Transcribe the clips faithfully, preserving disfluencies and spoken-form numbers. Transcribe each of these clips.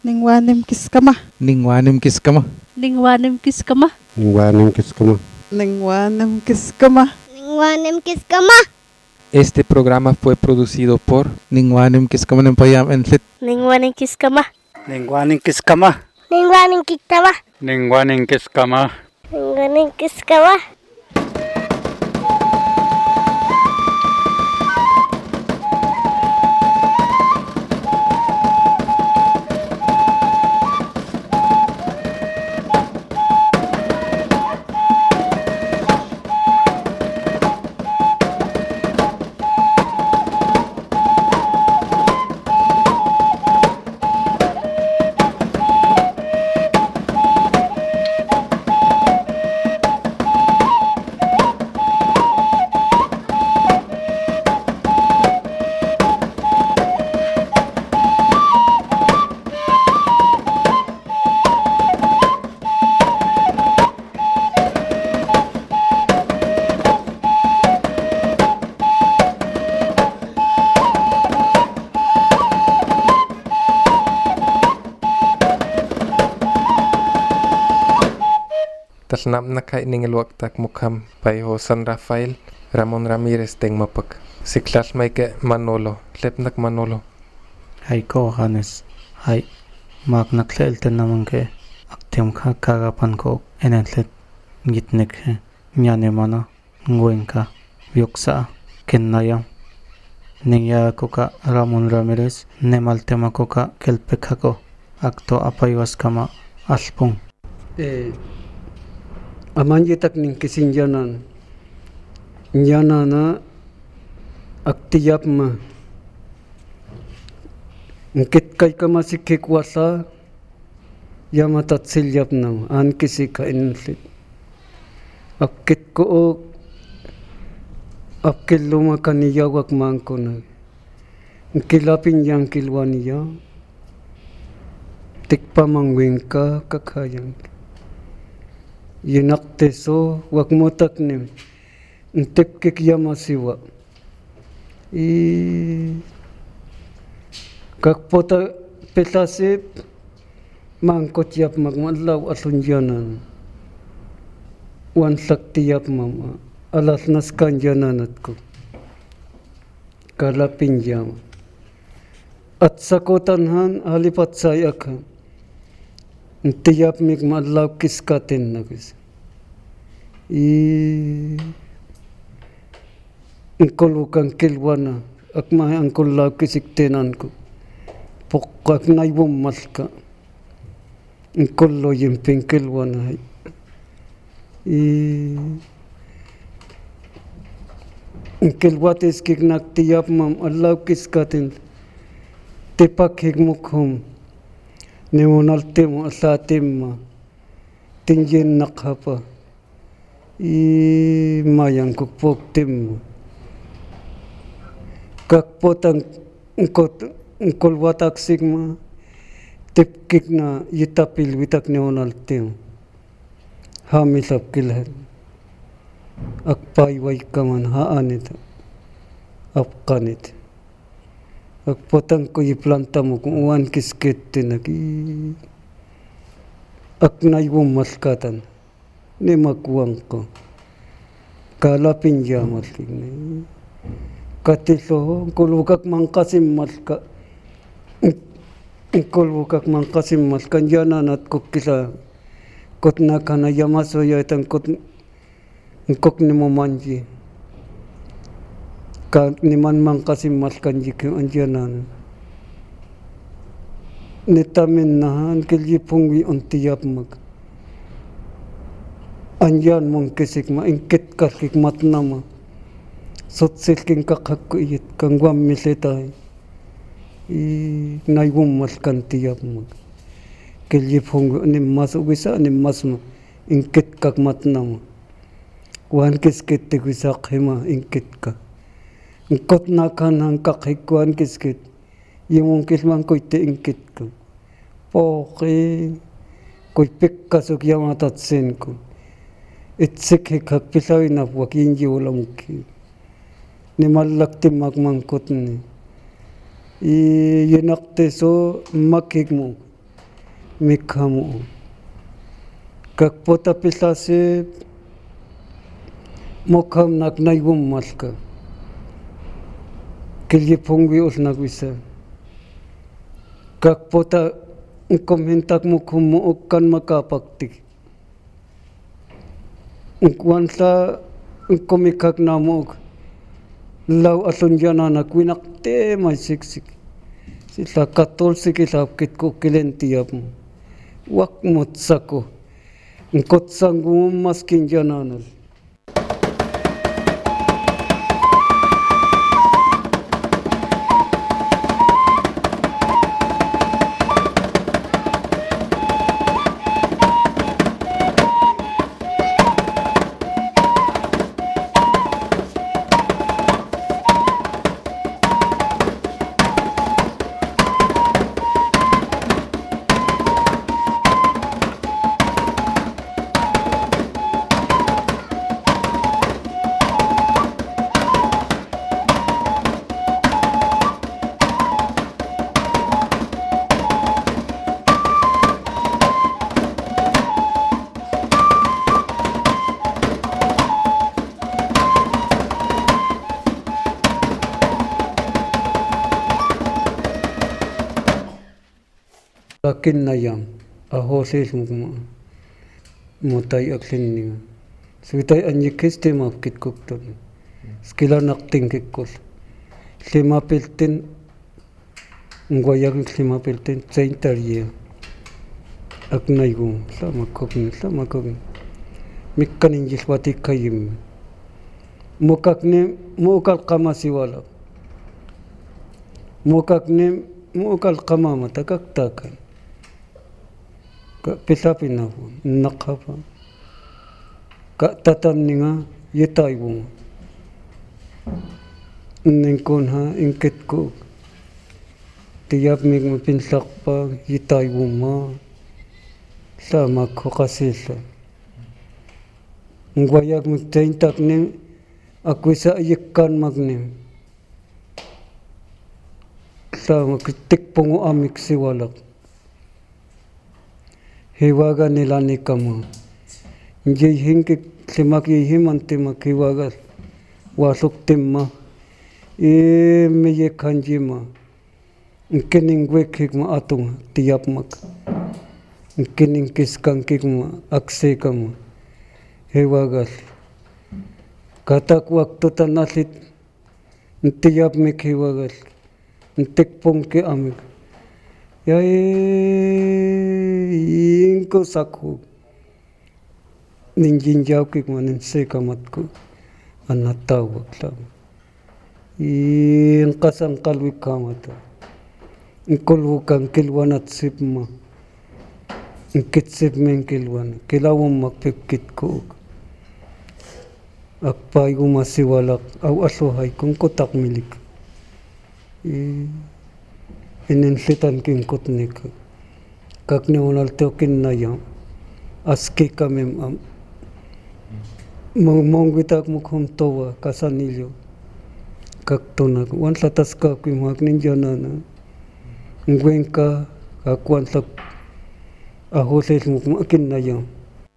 Ningwanim kiskama. Ningwanim kiskama. Ningwanim kiskama. Ningwanim kiskama. Ningwanim kiskama. Ningwanim kiskama. Este programa fue producido por Ningwanim Kiskama Nempayam Enfit. Ningwanim kiskama. Ningwanim kiskama. Ningwanim kiskama. Ningwanim kiskama. Ningwanim kiskama. Talnam na kay ning luwaktak mukham payho San Rafael Ramon Ramirez teng mapak siklal maike Manolo lepnak Manolo hay ko hanes hay mak naklel tenamang ke aktem kha kagapan ko enentlet gitnek he nyane mana ngoenka yoksa kennayam ningya ko ka Ramon Ramirez nemal tema ko ka kelpekha ko akto apaywas kama alpung eh amanjitak ning kisinjanan nyanana aktiyap ma ngkit kay kama sikik wasa yamatat silyap na an kisika inflit akit ko o akil luma kaniyawak mangko na ngkilapin yang kilwaniya tikpa mangwing ka kakayang yinakte so wak motak ni ntip kik yamasiwa i kakpota petasip mangkot yap magmadlaw asunjanan wan saktiyap mama alas naskan jananat ko kalapin jam at sakotanhan halipat sayakan ntiyap mig madlaw kiskatin na kis i ngkolukan kilwana akma angkolaw kisiktenan ko pokak naybom malka ngkollo yimping kilwana i ngkilwatis kik naktiyap mam allaw kiskatin tipak higmukhum Nemonal temo sa tema tingin nakapa i mayang kukpok temo kakpotang ngkot ngkolwatak sigma tipkik na yitapil witak nemonal temo hamisap kilhan akpay way kaman haanit apkanit akpotang ko iplanta mo kung uwan kisket tinagi aknaywong maskatan ni magwang ko kalapin jamal kini katiso kulukak mangkasim maska kulukak mangkasim maska janan at kukisa kot na kana yamaso yatang kot kok ni mo manji ka niman mang kasi maskan jikin anjanan nitamin nahan kilji pungwi untiyap mag anjan mong kisik ma ingkit kakik matnama sotsil king kakak ko iyit kangwam misetay i naywong maskan tiyap mag kilji pungwi anim mas uwisa anim mas ma ingkit kak matnama wan kiskit tigwisa khima ingkit ka ngkot na kan hang kakhikuan kiskit yung kisman koy teingkit ko poki koy pik kasuk yamatatsin ko itsik hikak pisawi na wakin jiwala muki ni malakti magmangkot ni i yinakte so makik mo mikhamu kak pota pilase mokham nak naibum malka kilye pongwi ul nagwisa kak pota ngkom hintak mukhum mo kan makapakti ngkwansa ngkomikak namok law aton jana na kwinak te may siksik sila katolse kilapkit ko kilentiyap mo wak motsako ngkot sanggung maskin jananal Lakin nayam ahosis mukma mutai aklin ni suitai anyikis te mapkit kokton skila nakting kikol lima pelten ngoyak lima pelten tsaintarie aknaigu sama kokni sama kokni mikkanin jiswati kayim mukakne mukal qamasi wala mukakne mukal qamama takaktakan ka pisapin ako nakapa ka tatam ninga yetay bunga ningkon ha ingkit ko tiyap mig mapinsak pa yetay bunga sama ko kasisa ngwayak magtaintak nim ako sa ayikkan magnim sama kitik pungo amik siwalak hiwaga nila ni kama njay hingi simak yihiman timak hiwaga wasuk timma e meye kanjima nkining wekik ma atung tiyap mak nkining kiskang kikma akse kama hiwaga katak waktu tanasit ntiyap mik hiwaga ntikpong ke amik yai ingko sakhu ninjin jaw kik manin se kamat ko anataw waklam in kasang kalwi kamata inkol wukang kilwanat sipma inkit sip men kilwan kilawang makpikit ko akpay umasiwalak aw asuhay kung kotak milik inensitan king kutnik kak ne unal tokin na yam aski kamem am mongwitak mukhum towa kasanilyo kak tonak wan latas ka kimhak ninjana na ngwenka kakwan sak ahoses mukhum akin na yam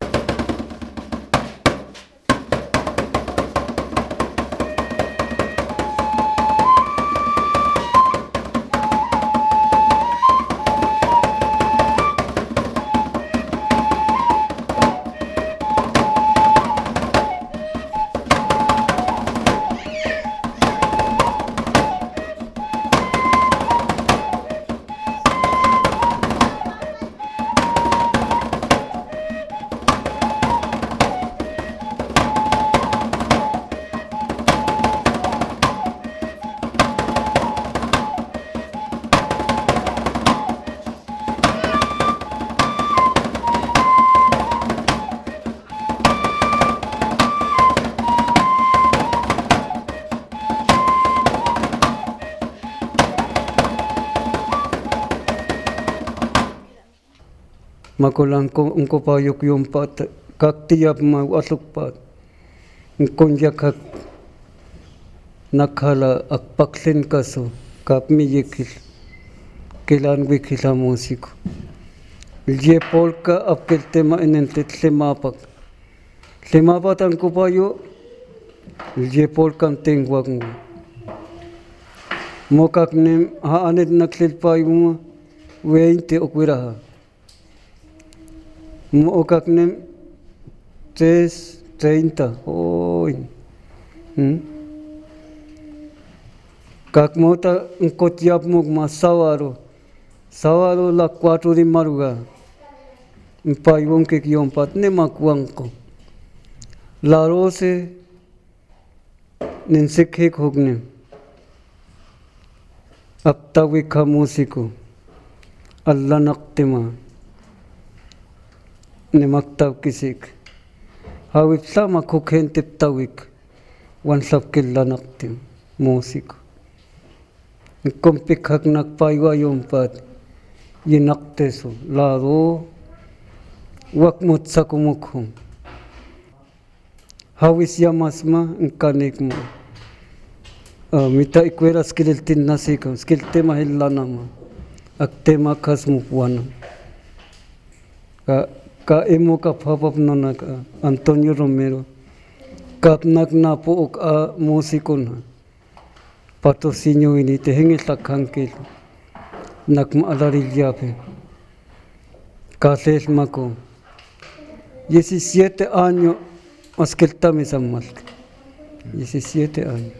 makulang ko ungko payok yung pat kak tiyap ma asuk pat ngkonja kak nakhala akpaklen kaso kap mi yekil kilan wikila musiko Ye polka apkel tema enente tlemapak. Tlemapatan ko pa yo. Ye polka tengwag mo. Mokak nem haanit naklil pa yung veinte okwiraha. Mokak nem tres treinta. Oy. Hmm? Kak mota ngkotiap mo masawaro. Sawaro la cuatro di maruga. Mpayong ke kiyompat ne makuang ko. Laro se ninsikhik hogne. Aptawi ka musiko. Allah naktima. Ne maktaw kisik. Hawip sama kukhen tiptawik. Wan sabkilla naktim. Musiko. Kompik hak nakpaywa yompat. Yinakteso. Laro. Wakmut sa kumukhum. Hawis yamasma ngkanik mo. Uh, mita ikwera skill tin nasika. Skill tema hillana ma. Ak tema kas mukwana. Ka ka emo ka papap nona ka Antonio Romero. Kap nak na po ok a musiko na. Patrocinio ini te hengil takhangkil. Nak maalarilya pe. Kases mako. diecisiete años askelta me sammal. diecisiete años.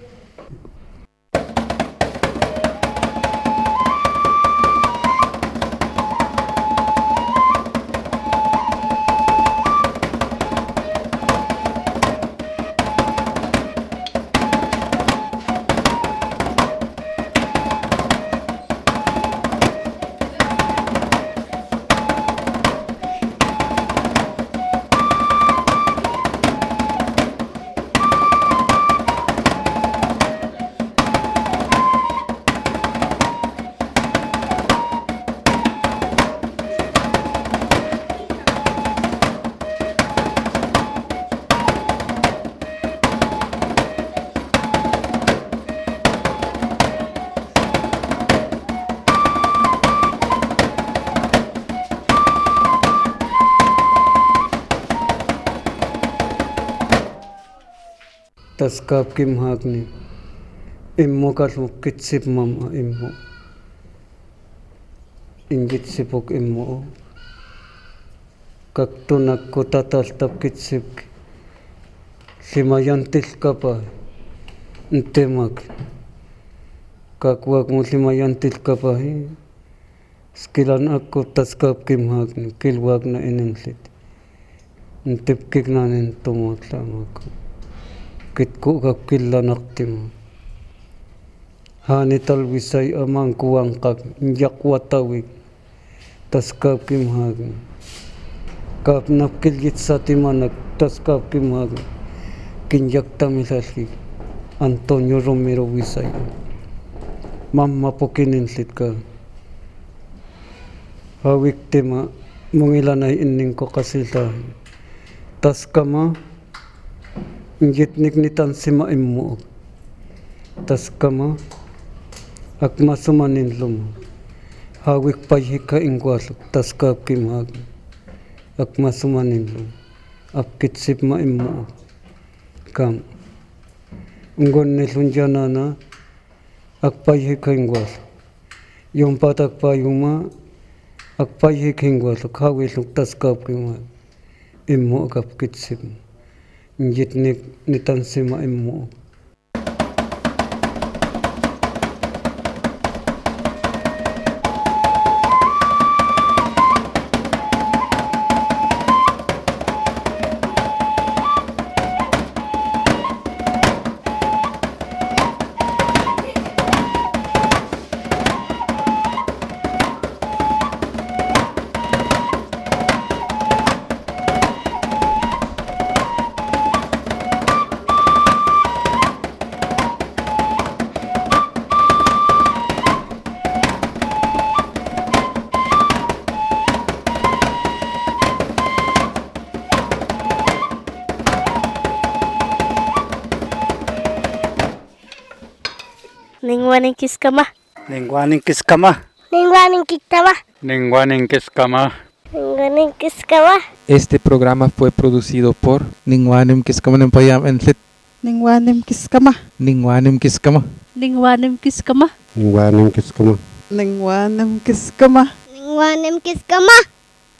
Taskap kim hakni immo kalu kitsip mama immo ingit sipok immo kakto nakota taltap kitsip limayantil kapa ntemak kakwak mo limayantil kapa hi skilan ako taskap kim hakni kilwag na inenglit ntipkik nanin tumotlam ako kitku kakilla naktim hani talwisay amang kuwangkak nyakwatawik taskap kimhag kap napkiljit satimanak taskap kimhag kinyak tamilalki Antonio Romero Wisay mamma pokininsit ka hawik tema mungilanay inning ko kasilta taskama Ngitnik nitan sima immo. Tas kama ak masumanin lum. Hawik payhika ingwasuk tas kap kimhag. Ak masumanin lum. Apkit sip ma immo. Kam. Ngon nilunjana na ak payhika ingwasuk. Yung patak payuma ak payhika ingwasuk. Hawik tas kap kimhag. Immo ak apkit sip. Ngitnik nitan sima immo. Ningwaning kiskama. Ningwaning kiskama. Ningwaning kiktama. Ningwaning kiskama. Ningwanim kiskama. Este programa fue producido por Ningwanim Kiskamanam Payam Entlit. Ningwanim kiskama. Ningwanim Kiskama. Ningwanim kiskama. Ningwanim kiskama. Ningwanim kiskama. Ningwanim kiskama.